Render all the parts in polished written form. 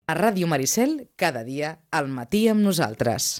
A Ràdio Maricel, cada dia, al matí amb nosaltres.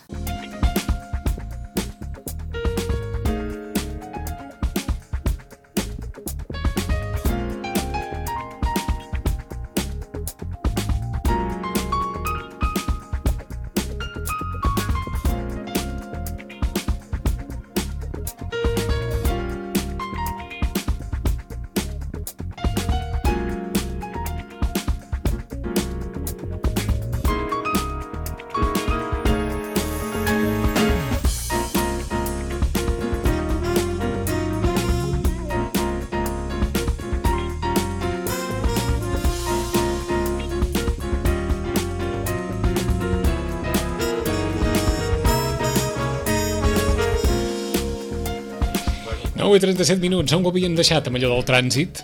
I 37 minuts, on ho havien deixat amb allò del trànsit?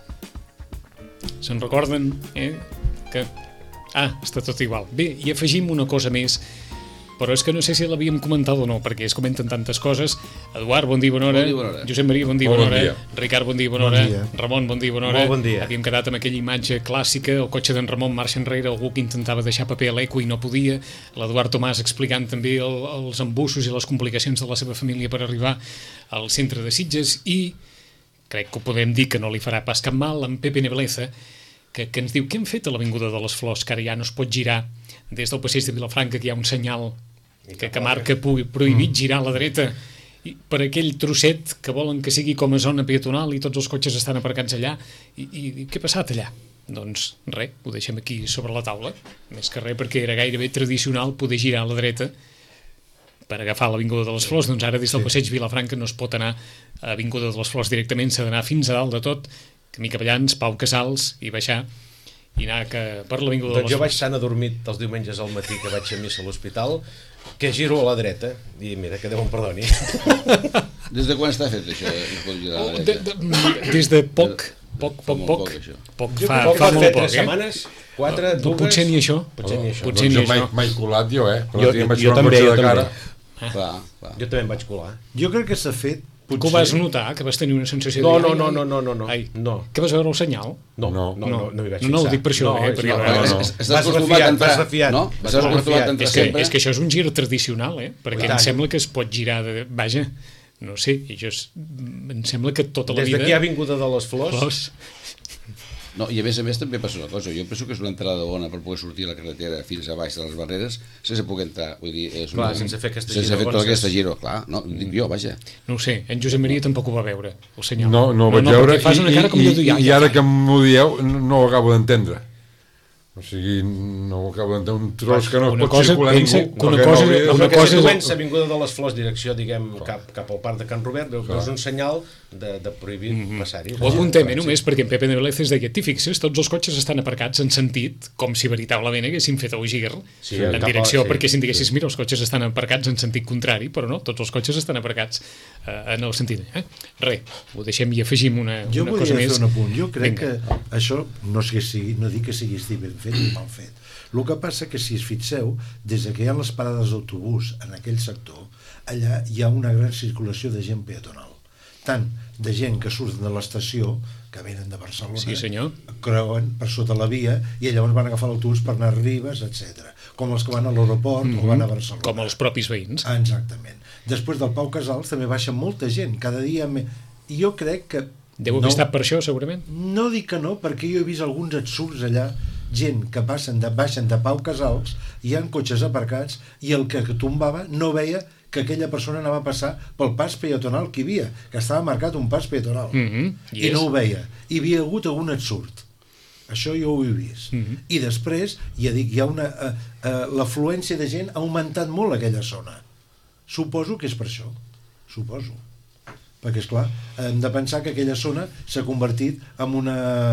Se'n recorden, que... està tot igual. Bé, i afegim una cosa més, però és que no sé si l'havíem comentat o no, perquè es comenten tantes coses. Eduard, bon dia, bona hora. Bon dia, bona hora. Josep Maria, bon dia, bona hora. Ricard, bon dia, bona hora. Ramon, bon dia, bona hora. Molt bon dia. Havíem quedat amb aquella imatge clàssica, el cotxe d'en Ramon marxa enrere, algú que intentava deixar paper a l'eco i no podia, l'Eduard Tomàs explicant també els embussos i les complicacions de la seva família per arribar al centre de Sitges, i crec que ho podem dir que no li farà pas cap mal, amb Pepe Nebleza, que ens diu què hem fet a l'Avinguda de les Flors, que ara ja no es pot girar des del passeig de Vilafranca, que hi ha un senyal que marca prohibit girar a la dreta, i per aquell trosset que volen que sigui com a zona peatonal i tots els cotxes estan aparcats allà, i què ha passat allà? Doncs res, ho deixem aquí sobre la taula, més que res perquè era gairebé tradicional poder girar a la dreta per agafar l'Avinguda de les Flors. Doncs ara des del passeig Vilafranca no es pot anar a Avinguda de les Flors directament, s'ha d'anar fins a dalt de tot, Camí Capellans, Pau Casals, i baixar i anar per l'Avinguda de les Flors. Jo vaig sant adormit els diumenges al matí que vaig a missa a l'hospital, que giro a la dreta, i mira, que Déu em perdoni. Des de quan està fet això? Des de poc. Fa molt poc. 3 setmanes, 4, 2... Potser ni això. Potser ni això. M'he colat jo, Jo també. Jo també em vaig colar. Jo crec que s'ha fet... Que ho vas notar, que vas tenir una sensació No. Que vas veure el senyal? No m'hi vaig fixar. No, ho dic per això. Estàs acostumat a entrar, no? Estàs acostumat a entrar sempre. És que això és un gir tradicional, perquè em sembla que es pot girar de... Vaja, no sé, em sembla que tota la vida... Des d'aquí a Avinguda de les Flors... No, i a més també passa una cosa, jo penso que és una entrada bona per poder sortir a la carretera fins a baix de les barreres sense poder entrar, vull dir, sense fer aquesta tota aquesta giro, clar, no, dic jo, vaja. No ho sé, en Josep Maria tampoc ho va veure, el senyal. No ho vaig veure, i ara que m'ho dieu no ho acabo d'entendre. O sigui, no ho acabo d'entendre, un tros que no pot circular ningú. Una cosa és... Comença Avinguda de les Flors, direcció, diguem, cap al parc de Can Robert, veus un senyal de prohibir passar-hi. Ho apuntem, només perquè en Pepe Nebleza deia, t'hi fixes, tots els cotxes estan aparcats en sentit, com si veritablement haguessin fet el gir en direcció, perquè si em diguessis, mira, els cotxes estan aparcats en sentit contrari, però no, tots els cotxes estan aparcats en el sentit. Res, ho deixem i afegim una cosa més. Jo volia fer un apunt. Jo crec que això, no dic que sigui ben fet ni mal fet. El que passa que si es fixeu, des que hi ha les parades d'autobús en aquell sector, allà hi ha una gran circulació de gent peatonal. Tant de gent que surten de l'estació, que venen de Barcelona, sí, senyor, creuen per sota la via i llavors van agafar l'autobús per anar a Ribes, etc. Com els que van a l'aeroport o van a Barcelona. Com els propis veïns. Exactament. Després del Pau Casals també baixa molta gent, cada dia més. I jo crec que... Deu haver estat per això, segurament? No dic que no, perquè jo he vist alguns absurds allà, gent que baixen de Pau Casals, hi ha cotxes aparcats i el que tombava no veia que aquella persona anava a passar pel pas peatonal que hi havia, que estava marcat un pas peatonal, i no ho veia. Hi havia hagut algun absurd. Això jo ho he vist. I després, ja dic, hi ha l'afluència de gent ha augmentat molt aquella zona. Suposo que és per això. Suposo. Perquè, esclar, hem de pensar que aquella zona s'ha convertit en una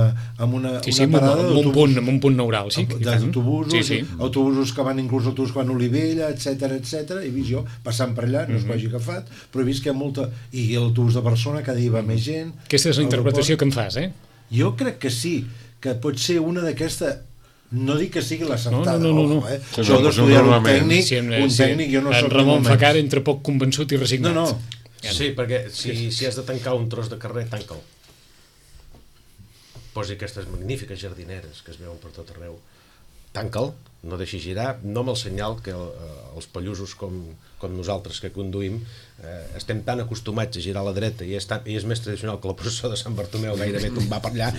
parada d'autobús. En un punt neural, sí. D'autobusos, autobusos que van, inclús autobusos que van a Olivella, etc. He vist jo passant per allà, no es vagi agafat, però he vist que hi ha molta... I l'autobús de Barcelona, cada dia va més gent... Aquesta és la interpretació que em fas, Jo crec que sí, que pot ser una d'aquesta... No dic que sigui l'assentada, no. Això d'estudiar un tècnic, jo no soc... En Ramon fa cara entre poc convençut i resignat. No. Sí, perquè si has de tancar un tros de carrer, tanca'l. Posi aquestes magnífiques jardineres que es veuen per tot arreu. tanca'l, no deixis girar, no amb el senyal que els pallusos com nosaltres que conduïm estem tan acostumats a girar a la dreta i és més tradicional que la processó de Sant Bartomeu gairebé tombar per allà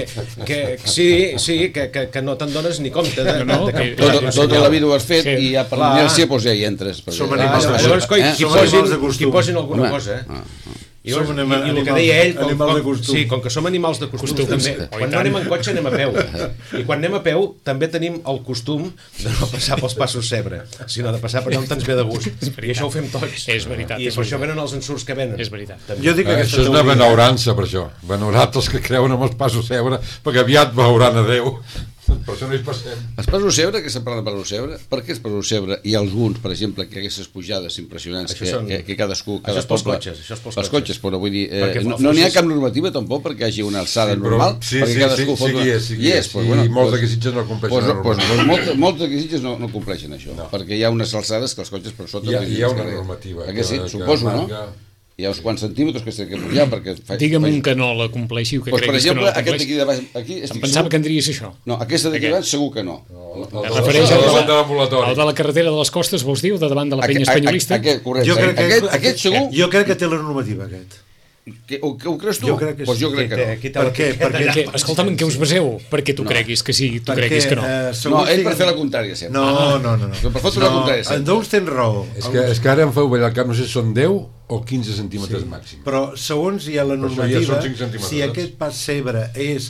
que no te'n dones ni compte tota la vida ho has fet i ja per l'inèrcia ja hi entres. Som animals de costum. Qui posin alguna cosa, i el que deia ell, com que som animals de costum també, quan no anem en cotxe anem a peu, i quan anem a peu també tenim el costum de no passar pels passos Cebre, sinó de passar per allà on ens ve de gust, i això ho fem tots, és veritat, i per això venen els ensurts que venen. És veritat. Això és una benaurança, per això, benaurat els que creuen amb els passos Cebre, perquè aviat veuran a Déu. Per això no hi passem. Els passos Cebre, que s'ha parlat de passos Cebre, per què els passos Cebre i alguns, per exemple, que aquestes pujades impressionants que cadascú... Això és pels cotxes. Pels cotxes, però vull dir, no n'hi ha cap normativa tampoc perquè hi hagi una alçada normal, perquè cadascú fot una... I molts d'aquests sitges no compleixen la normativa. Molts d'aquests sitges no compleixen això, perquè hi ha unes alçades que els cotxes per sota... Hi ha una normativa. Sí, suposo, no? Hi ha uns quants centímetres que s'ha de pujar perquè... Digue'm un que no la compleixi o que creguis que no la compleixi. Aquest d'aquí de baix... Em pensava que en diries això. No, aquesta d'aquí de baix segur que no. Es refereix al de la carretera de les Costes, vols dir, o de davant de la penya espanyolista? Correcte. Aquest segur... Jo crec que té la normativa, aquest. Ho creus tu? Jo crec que sí. Jo crec que no. Per què? Escolta'm, en què us baseu? Perquè tu creguis que sí, tu creguis que no. No, ell per fer la contrària sempre. No. Per fotre la contrària sempre. En Dous tens raó. És que ara em feu ballar el cap, no sé si són 10 o 15 centímetres màxim. Però segons hi ha la normativa, si aquest pas Cebre és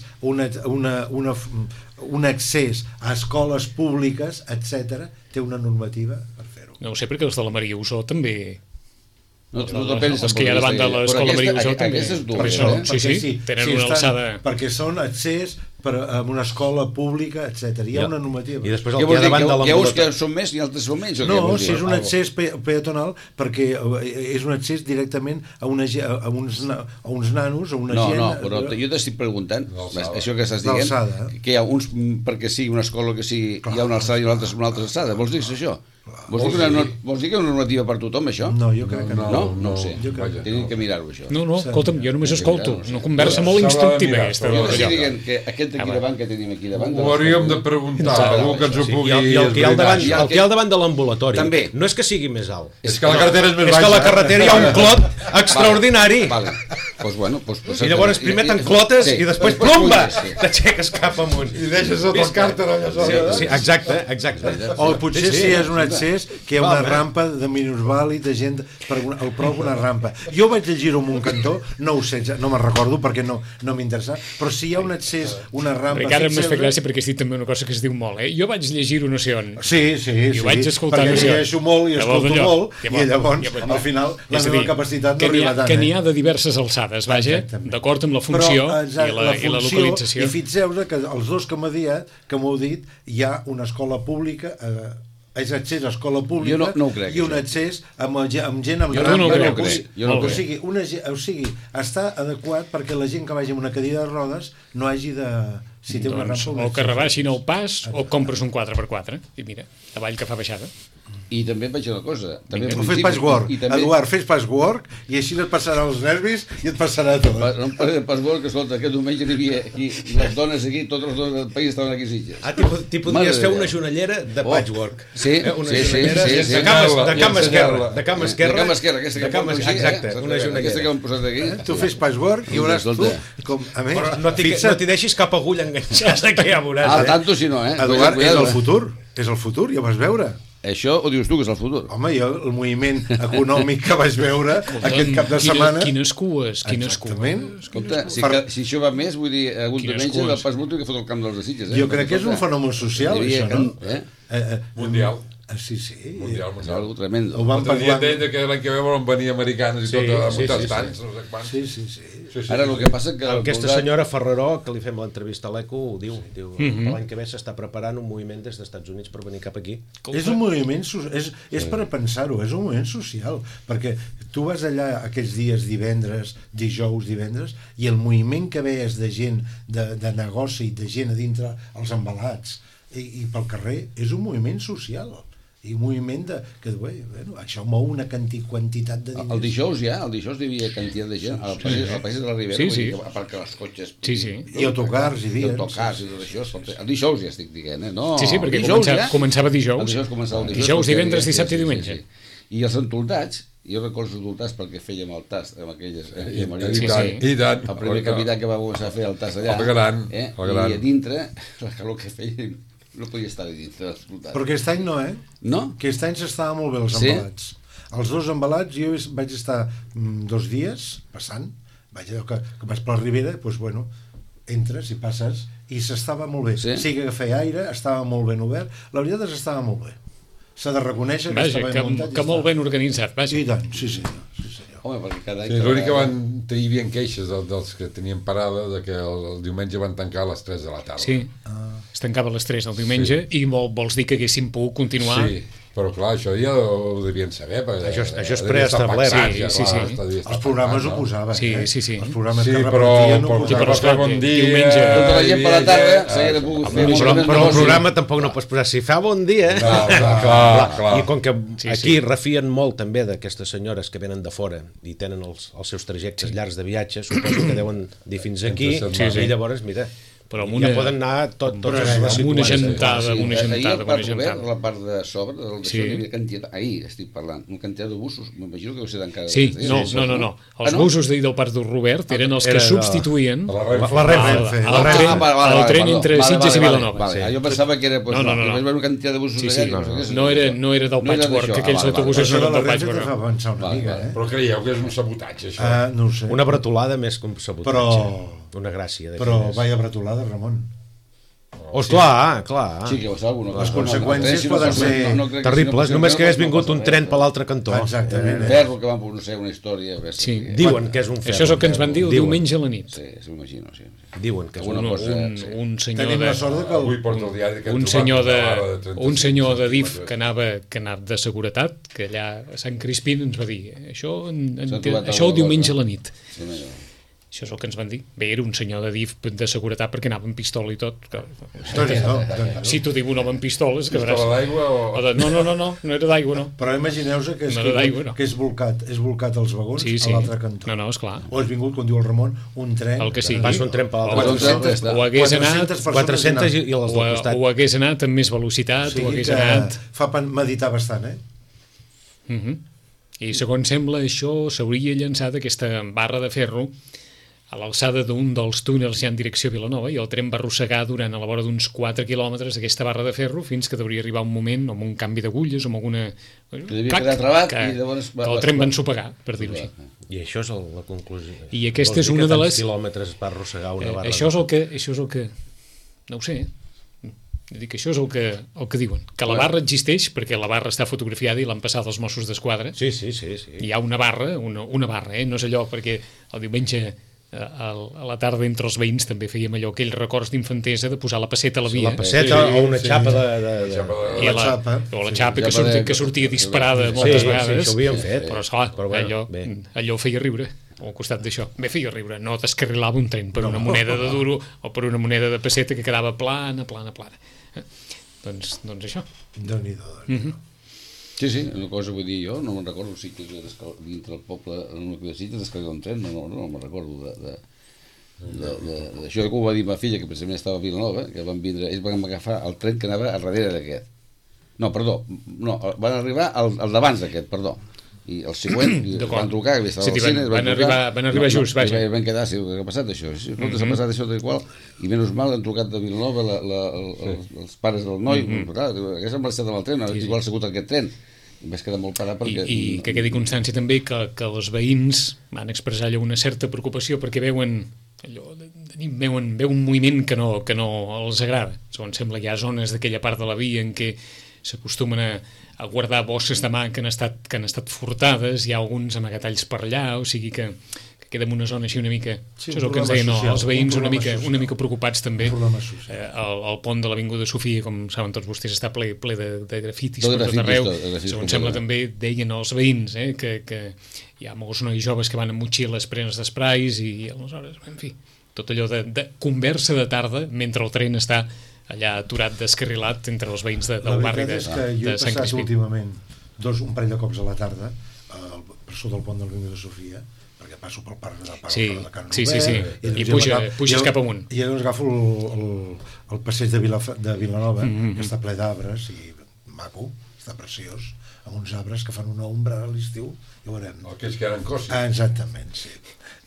un accés a escoles públiques, etc., té una normativa per fer-ho. No ho sé, perquè els de la Maria Usó també... Els que hi ha davant de l'escola Maria Usó també. Sí, tenen una alçada... Perquè són accés a una escola pública, etc. Hi ha una normativa. I després el que hi ha davant de l'ambulatori... Hi ha uns que són més i altres són menys? No, si és un accés peatonal, perquè és un accés directament a uns nanos, a una gent... No, però jo t'estic preguntant, això que estàs dient, que hi ha uns, perquè sigui una escola que sigui, hi ha una alçada i una altra alçada. Vols dir això? Vols dir que hi ha una normativa per tothom, això? No, jo crec que no. No ho sé. Tenim que mirar-ho, això. No, escolta'm, jo només escolto. Una conversa molt instructiva, aquesta. Jo estic dient que aquest d'aquí davant que tenim aquí davant... Ho hauríem de preguntar, algú que ens ho pugui... I el que hi ha al davant de l'ambulatori no és que sigui més alt. És que la carretera és més baixa. És que a la carretera hi ha un clot extraordinari. I llavors primer t'enclotes i després plomba! T'aixeques cap amunt. I deixes sota el càrter allà sola. Exacte. O potser si és un accés que hi ha una rampa de minusvàlid, de gent al prop una rampa. Jo vaig llegir-ho en un cantó, no ho sé, no me'n recordo perquè no m'interessa, però si hi ha un accés, una rampa... Encara m'ha fet gràcia perquè has dit també una cosa que es diu molt, Jo vaig llegir-ho no sé on. Sí. I ho vaig escoltar no sé on. Perquè llegeixo molt i escolto molt, i llavors, al final, la meva capacitat no arriba tant. Que n'hi ha de diverses alçades, vaja, d'acord amb la funció i la localització. I fixeu-vos que els dos que m'heu dit, hi ha una escola pública... és accés a escola pública i un accés amb gent amb rampa. O sigui, està adequat perquè la gent que vagi amb una cadira de rodes no hagi de... Si té una rampa... O que rebaixin el pas o compres un 4x4 i mira, avall que fa baixada. I també et vaig dir una cosa. Fes patchwork, Eduard, fes patchwork i així et passarà els nervis i et passarà tot. Patchwork, escolta, aquest diumenge hi havia aquí, les dones aquí, tots els dones del país estaven aquí Sitges. T'hi podries fer una jonellera de patchwork. Sí. De cama esquerra. De cama esquerra, aquesta que una jonellera. Aquesta que hem posat aquí. Tu fes patchwork i veuràs tu com, a més... No t'hi deixis cap agulla enganxada que ja veuràs. Tanto si no, Eduard, és el futur. És el futur, ja vas veure. Això ho dius tu, que és el futur? Home, jo el moviment econòmic que vaig veure aquest cap de setmana... Quines cues. Escolta, si això va més, vull dir, algun diumenge del pas múltiple que fot el camp dels Sitges. Jo crec que és un fenomen social, això, no? Mundial. Sí. Mundial. Algo tremendo. L'altre dia deia que l'any que ve volen venir americanes i tot a muntar estanys, no sé quants. Sí. Ara el que passa que... Aquesta senyora Ferreró, que li fem l'entrevista a l'ECO, ho diu. L'any que ve s'està preparant un moviment des dels Estats Units per venir cap aquí. És un moviment, és per pensar-ho, és un moviment social, perquè tu vas allà aquells dies dijous, divendres, i el moviment que veies de gent, de negoci, de gent a dintre, els embalats, i pel carrer, és un moviment social. i un moviment que bueno, això mou una quantitat de diners. El dijous hi havia quantitat de gent al Passeig de la Ribera, a part que els cotxes i autocars i vies, i tot això, el dijous ja estic dient, no? Sí, perquè començava dijous, divendres, dissabte i diumenge. I els entoldats, jo recordo els entoldats perquè fèiem el tast amb aquelles... I tant. El primer capità que va començar a fer el tast allà, el gran. I a dintre, la calor que feia, no podia estar a dintre dels entoldats. Però aquest any no, No? Aquest any s'estava molt bé els embalats. Els 2 embalats, jo vaig estar 2 dies passant, que vas per la Ribera, doncs bueno, entres i passes, i s'estava molt bé. Sí que feia aire, estava molt ben obert, la veritat és que estava molt bé. S'ha de reconèixer que està ben muntat. Que molt ben organitzat, vaja. I tant, sí senyor. Home, perquè cada any... L'únic que hi havia queixes dels que tenien parada de que el diumenge van tancar a les 3 de la tarda. Sí, es tancava a les 3 el diumenge i vols dir que haguessin pogut continuar... Sí, però clar, això ja ho devien saber. Això és preestablert. Sí. Els programes ho posaven. Sí. Els programes que repetien ho posaven. Però bon dia... Diumenge... Tota la gent per la tarda s'hagués pogut fer... Però el programa tampoc no pots posar si fa bon dia... Clar. I com que aquí refien molt també d'aquestes senyores que venen de fora i tenen els seus trajectes llargs de viatge, suposo que deuen dir fins aquí, i llavors, mira... Però ja poden anar tots amb una gentada, Ahir la part de sobre d'això hi havia quantitat, ahir estic parlant, una quantitat de busos, m'imagino que deu ser d'encara. Sí, no. Els busos d'ahir del Parc del Robert eren els que substituïen el tren entre Sitges i Vilanova. Jo pensava que era una quantitat de busos allà. No era del patchwork, que aquells autobusos no eren del patchwork. Però creieu que és un sabotatge, això? No ho sé. Una bretolada més que un sabotatge. Una gràcia. Però vaya bretolada, Ramon. Clar. Sí, que les conseqüències poden ser terribles, només que hagués vingut un tren per l'altre cantó. Exactament. Ferro, que van pronunciar una història. Sí, diuen que és un ferro. Això és el que ens van dir diumenge a la nit. Sí, m'imagino, sí. Diuen que és un senyor tenim la sort que avui porta el diari que un senyor de DIF que anava de seguretat, que allà a Sant Crispín ens va dir això el diumenge a la nit. Això és el que ens van dir. Bé, era un senyor de DIF de seguretat perquè anava amb pistola i tot. Si t'ho diu un home amb pistoles... Pistola d'aigua o...? No era d'aigua, no. Però imagineu-vos que és volcat els vagons a l'altre cantó. No, esclar. O has vingut, com diu el Ramon, un tren... El que sigui. Passa un tren per l'altre cantó. O hagués anat... 400 i els del costat. O hagués anat amb més velocitat, o hagués anat... Fa meditar bastant, I segons sembla, això s'hauria llançat aquesta barra de ferro a l'alçada d'un dels túnels ja en direcció a Vilanova, i el tren va arrossegar durant a la vora d'uns 4 quilòmetres aquesta barra de ferro fins que devia arribar un moment amb un canvi d'agulles o amb alguna... que el tren va ensopegar, per dir-ho així. I això és la conclusió. I aquesta és una de les... quilòmetres va arrossegar una barra. Això és el que... No ho sé, Dic, això és el que diuen, que la barra existeix perquè la barra està fotografiada i l'han passat als Mossos d'Esquadra. Sí. Hi ha una barra, no és allò perquè el diumenge a la tarda entre els veïns també fèiem allò, aquells records d'infantesa de posar la passeta a la via. La passeta o una xapa o la xapa que sortia disparada moltes vegades. Sí, això ho havíem fet. Però esclar, allò feia riure al costat d'això. Bé, feia riure, no descarrilava un tren per una moneda de duro o per una moneda de passeta que quedava plana. Doncs això. Déu-n'hi-do. Sí, una cosa vull dir jo, no me'n recordo si que dintre el poble, en una clasita descarregar un tren, no me'n recordo d'això que ho va dir ma filla, que precisament estava a Vilanova, que van vindre, ells van agafar el tren que anava a darrere d'aquest. Van arribar al d'abans d'aquest, i el següent van trucar, que estava al cine, van arribar just, vaja. Van quedar, què ha passat això? S'ha passat això tal qual, i menys mal han trucat de Vilanova els pares del noi, hagués marxat amb el tren, igual ha sigut aquest tren, i vaig quedar molt parat perquè... I que quedi constància també que els veïns van expressar allò una certa preocupació perquè veuen un moviment que no els agrada. Segons sembla, hi ha zones d'aquella part de la via en què s'acostumen a guardar bosses de mà que han estat furtades, hi ha alguns amagatalls per allà, o sigui que queda en una zona així una mica... Això és el que ens deien els veïns, una mica preocupats també. El pont de l'Avinguda Sofia, com saben tots vostès, està ple de grafitis per tot arreu. Segons sembla també deien els veïns que hi ha molts nois joves que van amb motxilles plenes d'esprais i aleshores, en fi, tot allò de conversa de tarda mentre el tren està allà aturat, descarrilat entre els veïns del barri de Sant Crispí. La veritat és que jo he passat últimament un parell de cops a la tarda per sota del pont del Riu de Sofia, perquè passo pel parc de Can Robert, i puges cap amunt. I llavors agafo el passeig de Vilanova, que està ple d'arbres i maco, està preciós, amb uns arbres que fan una ombra a l'estiu, ja ho veurem. Aquells que eren cossis. Exactament, sí.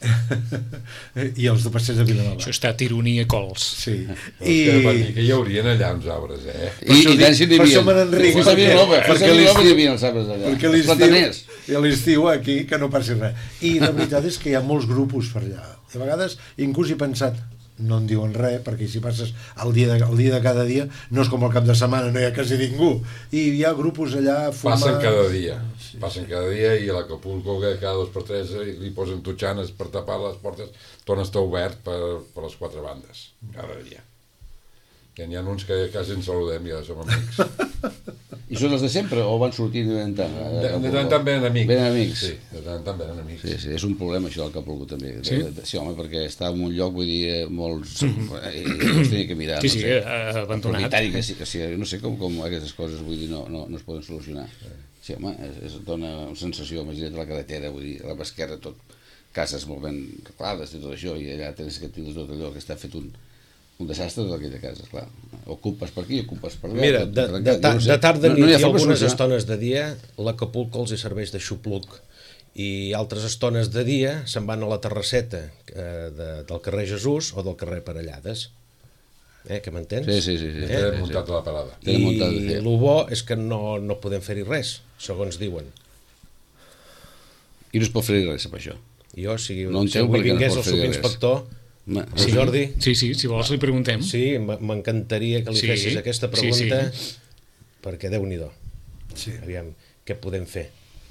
I els de passeig de Vilanova. Això està ironia cols. Sí. Que hi haurien allà uns arbres, I tant si n'hi havia. Per això me n'enric. Perquè hi havia els arbres allà. Perquè l'estiu aquí que no passi res. I la veritat és que hi ha molts grupos per allà. I a vegades inclús he pensat, no en diuen res, perquè si passes el dia de cada dia no és com el cap de setmana, no hi ha quasi ningú, i hi ha grupos allà fumant. Passen cada dia i a l'Acapulco cada 2 per 3 li posen totxanes per tapar les portes, torna a estar obert per les 4 bandes cada dia. I n'hi ha uns que quasi ens saludem i ja som amics. I són els de sempre o van sortint de tant? De tant en tant venen amics. Venen amics? Sí, de tant en tant venen amics. Sí, és un problema això del Acapulco també. Sí? Sí, home, perquè està en un lloc, vull dir, molts... els tenia que mirar. Sí, abandonat. Que sí, no sé com aquestes coses, vull dir, no es poden solucionar. Sí, home, es dona una sensació, imagina't la carretera, vull dir, a la esquerra tot, cases molt ben arreglades i tot això, i allà tens que tindre tot allò que està fet un desastre de aquella casa, clar. Ocupes per aquí, ocupes per allà. Mira, de tard de nit i algunes estones de dia, l'Acapulco els hi serveix de xupluc, i altres estones de dia se'n van a la terrasseta del carrer Jesús o del carrer Parellades. Que m'entens? Sí. Tenen muntat a la parada. I el bo és que no podem fer-hi res, segons diuen. I no es pot fer res amb això. Jo, si avui vingués el subinspector... Sí, Jordi? Sí, si vols li preguntem. Sí, m'encantaria que li fessis aquesta pregunta, perquè Déu-n'hi-do. Aviam, què podem fer?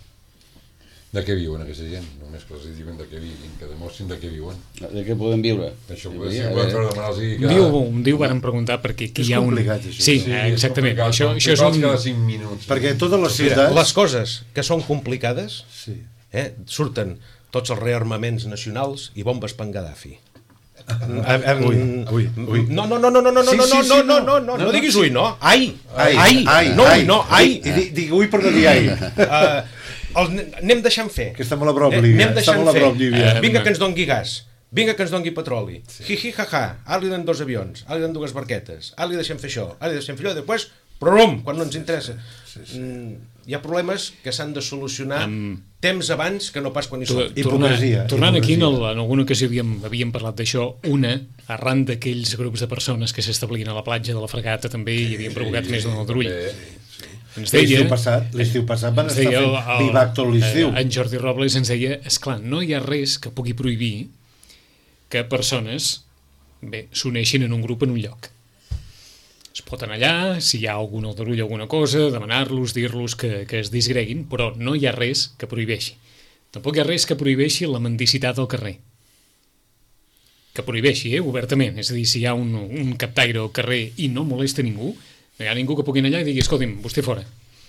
De què viuen aquesta gent? Només que els diuen de què vivin, que demostrin de què viuen. De què podem viure? Això poder ser un diu varen preguntar perquè aquí hi ha un... És complicat, això. Sí, exactament. Això és un... cada 5 minuts. Perquè totes les ciutats... Les coses que són complicades surten tots els rearmaments nacionals i bombes per en Gaddafi. Ui. No diguis ui, no. Ai. Digue ui per no dir ai. Anem deixant fer. Que està molt a prop, Lívia. Vinga que ens dongui gas. Vinga que ens dongui petroli. Hi, ha, ara li donen 2 avions, ara li donen 2 barquetes, ara li deixem fer això, i després, prum, quan no ens interessa. Hi ha problemes que s'han de solucionar temps abans que no pas quan hi són. Tornant aquí, en alguna ocasió havíem parlat d'això, arran d'aquells grups de persones que s'establien a la platja de la Fragata també i havien provocat més d'un aldarull. L'estiu passat van estar fent vivac tot l'estiu. En Jordi Robles ens deia, esclar, no hi ha res que pugui prohibir que persones s'uneixin en un grup en un lloc. Es pot anar allà, si hi ha algun aldarull o alguna cosa, demanar-los, dir-los que es disgreguin, però no hi ha res que prohibeixi. Tampoc hi ha res que prohibeixi la mendicitat al carrer. Que prohibeixi, obertament. És a dir, si hi ha un captaire al carrer i no molesta ningú, no hi ha ningú que pugui anar allà i digui, escolti'm, vostè fora.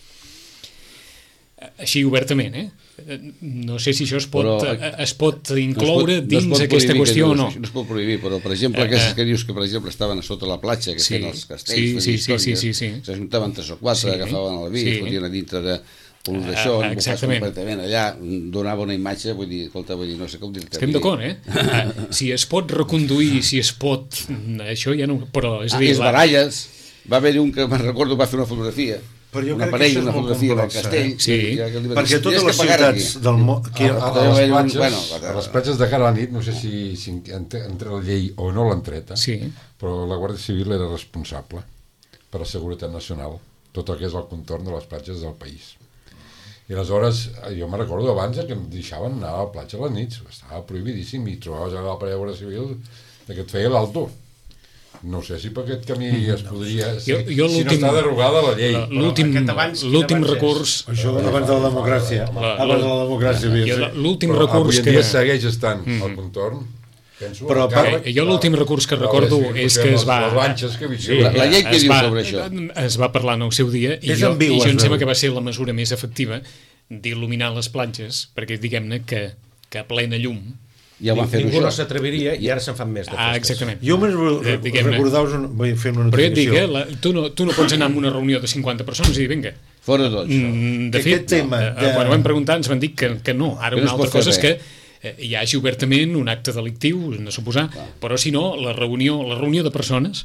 Així obertament, No sé si això es pot incloure dins aquesta qüestió o no. No es pot prohibir, però per exemple aquestes que dius que per exemple estaven a sota la platja, que feien els castells, s'ajuntaven 3 o 4, agafaven el vi, es fotien a dintre de d'això, completament allà, donava una imatge, vull dir, no sé com dir-te. Estem d'acord, Si es pot reconduir, si es pot... Això ja no... Però és a dir... Les baralles, va haver un que me'n recordo va fer una fotografia, una parella, una fotografia del castell, perquè totes les ciutats del món, a les platges de cara a la nit, no sé si entra la llei o no l'han treta, però la Guàrdia Civil era responsable per la seguretat nacional, tot el que és el contorn de les platges del país. I aleshores, jo me'n recordo abans que em deixaven anar a la platja a les nits, estava prohibidíssim, i trobaves a la Guàrdia Civil que et feia l'alto. No sé si per aquest camí es podria... Si no està derogada la llei. L'últim recurs... Això abans de la democràcia. Abans de la democràcia. L'últim recurs que... Avui en dia segueix estant al contorn. Jo l'últim recurs que recordo és que es va... La llei que diu sobre això? Es va parlar en el seu dia i jo em sembla que va ser la mesura més efectiva d'il·luminar les platges, perquè diguem-ne que a plena llum Ja ho van fer ningú no s'atreviria i ara se'n fan més de festes. Exactament. Jo me'n recordeu, vull fer una però notificació. jo et dic, tu no pots anar a una reunió de 50 persones i dir, vinga. Fora tots. De fet, quan ho vam preguntar ens van dir que no. Ara una altra cosa és que hi hagi obertament un acte delictiu, de suposar, però si no, la reunió de persones...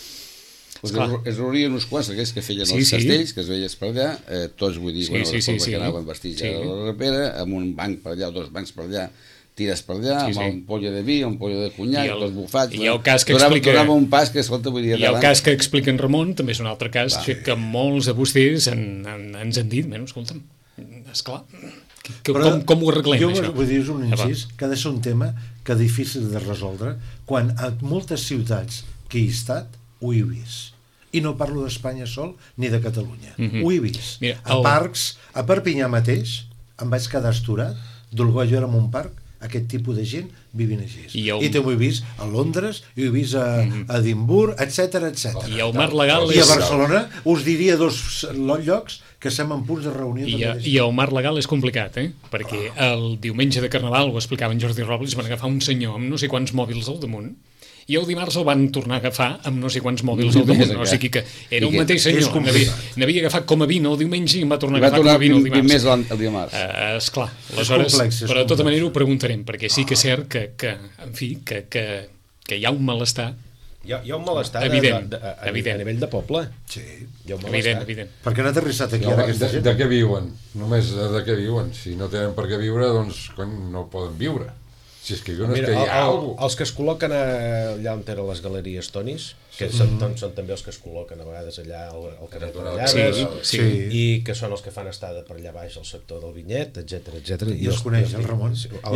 Es reunien uns quants, aquells que feien els castells, que es veies per allà, tots, vull dir, que anaven vestits a la repera, amb un banc per allà o dos bancs per allà, tires per allà, amb una ampolla de vi, una ampolla de conyac, dos bufats... I el cas que explica... Donava un pas que, escolta, vull dir... I el cas que explica en Ramon també és un altre cas que molts de vostès ens han dit, bueno, escolta'm, esclar, com ho arreglem, això? Jo vull dir un incís, que ha de ser un tema que és difícil de resoldre, quan a moltes ciutats que hi he estat, ho he vist. I no parlo d'Espanya sol ni de Catalunya. Ho he vist. A parcs, a Perpinyà mateix, em vaig quedar asturat, jo era en un parc, aquest tipus de gent vivint així. I també ho he vist a Londres, i ho he vist a Edimburg, etc. I el marc legal I a Barcelona us diria dos llocs que semblen punts de reunió. I el marc legal és complicat, perquè el diumenge de Carnaval, ho explicava en Jordi Robles, van agafar un senyor amb no sé quants mòbils al damunt, i el dimarts el van tornar a agafar amb no sé quants mòbils al damunt, o sigui que era un mateix senyor, n'havia agafat com a 20 el diumenge i em va tornar a agafar com a 20 el dimarts. Més el dimarts. Esclar, aleshores, però de tota manera ho preguntarem, perquè sí que és cert que en fi, que hi ha un malestar. Hi ha un malestar evident. A nivell de poble. Sí. Evident. Per què han aterrissat aquí ara aquesta gent? De què viuen? Només de què viuen. Si no tenen per què viure, doncs no poden viure. Si és que hi ha alguna cosa. Els que es col·loquen allà on eren les galeries Tonis, que són també els que es col·loquen a vegades allà al carrer Torellades, i que són els que fan estada per allà baix al sector del Vinyet, etc. I els coneix, el Ramon?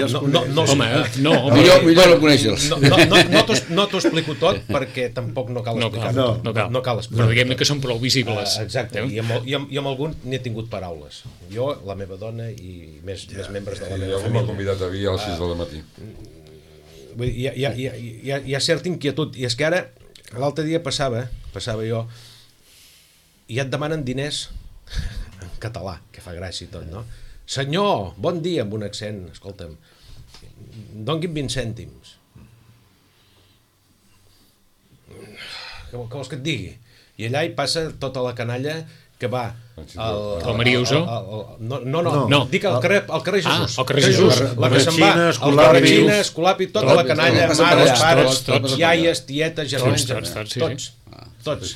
Millor no coneixes. No t'ho explico tot perquè tampoc no cal explicar-ho. No cal, però diguem-ne que són prou visibles. Exacte, i amb algun n'he tingut paraules. Jo, la meva dona i més membres de la meva família. M'ha convidat a vi a les 6 del matí. Hi ha certa inquietud, i és que ara l'altre dia passava jo i et demanen diners en català, que fa gràcia i tot, no? Senyor, bon dia, amb un accent, escolta'm, doni'm 20 cèntims. Què vols que et digui? I allà hi passa tota la canalla que va el Maria Usó? No, dic al carrer Jesús. Al carrer Jesús. La que se'n va, el Barratxina, Escolapi, tota la canalla, mares, pares, iaies, tietes, germans, tots.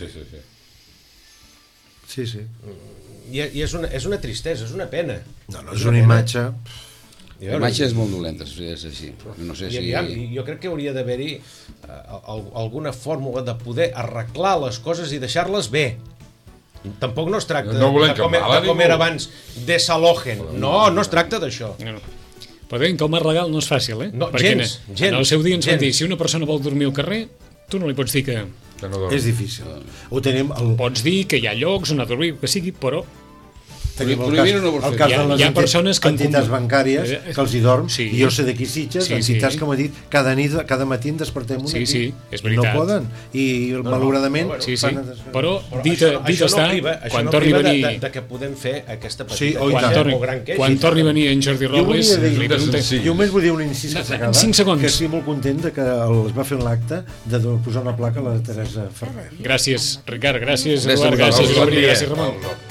Sí. I és una tristesa, és una pena. No, és una imatge... La imatge és molt dolenta, és així. No sé si... Jo crec que hauria d'haver-hi alguna fórmula de poder arreglar les coses i deixar-les bé. Tampoc no es tracta de com era abans, desalogen. No es tracta d'això. Però deien que el marc legal no és fàcil, perquè en el seu dia ens van dir, si una persona vol dormir al carrer, tu no li pots dir que no dorm. És difícil. Pots dir que hi ha llocs on a dormir, que sigui, però... Tenim el cas de les entitats bancàries que els hi dorm, i jo sé d'aquí Sitges, entitats que m'ha dit cada matí em despertem un aquí, i no poden, i malauradament però dit està, quan torni a venir que podem fer aquesta petita o gran queixa, quan torni a venir en Jordi Robles jo només vull dir un incís que s'ha acabat, que estic molt content que es va fer l'acte de posar una placa a la Teresa Ferrer. Gràcies Ricard, gràcies Eduard, gràcies Ramon.